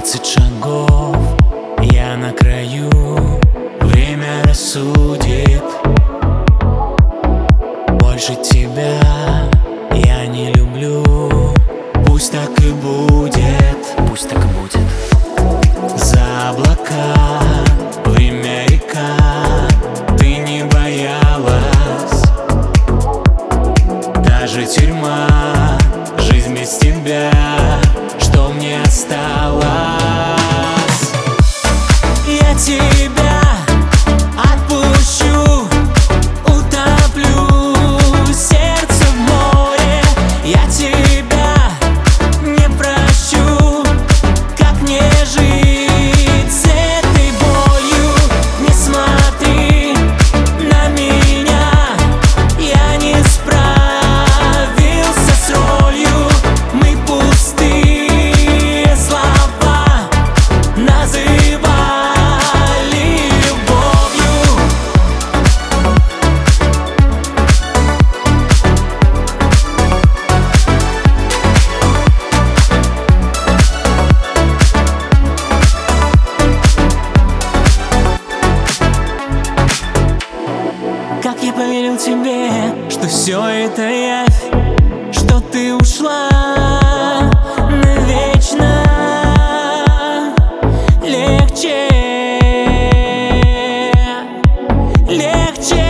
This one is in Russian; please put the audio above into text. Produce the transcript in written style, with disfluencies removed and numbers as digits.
20 шагов, я на краю, время рассудит. Больше тебя я не люблю, пусть так и будет, пусть так и будет. За облака, время река, ты не боялась. Даже тюрьма, жизнь без тебя, что мне осталось? Я тебя отпущу, утоплю сердце в море. Я тебя не прощу, как мне жить с этой болью? Не смотри на меня, я не справился с ролью. Мы пустые слова называли любовью. Как я поверил тебе, что все это явь, что ты ушла навечно. Легче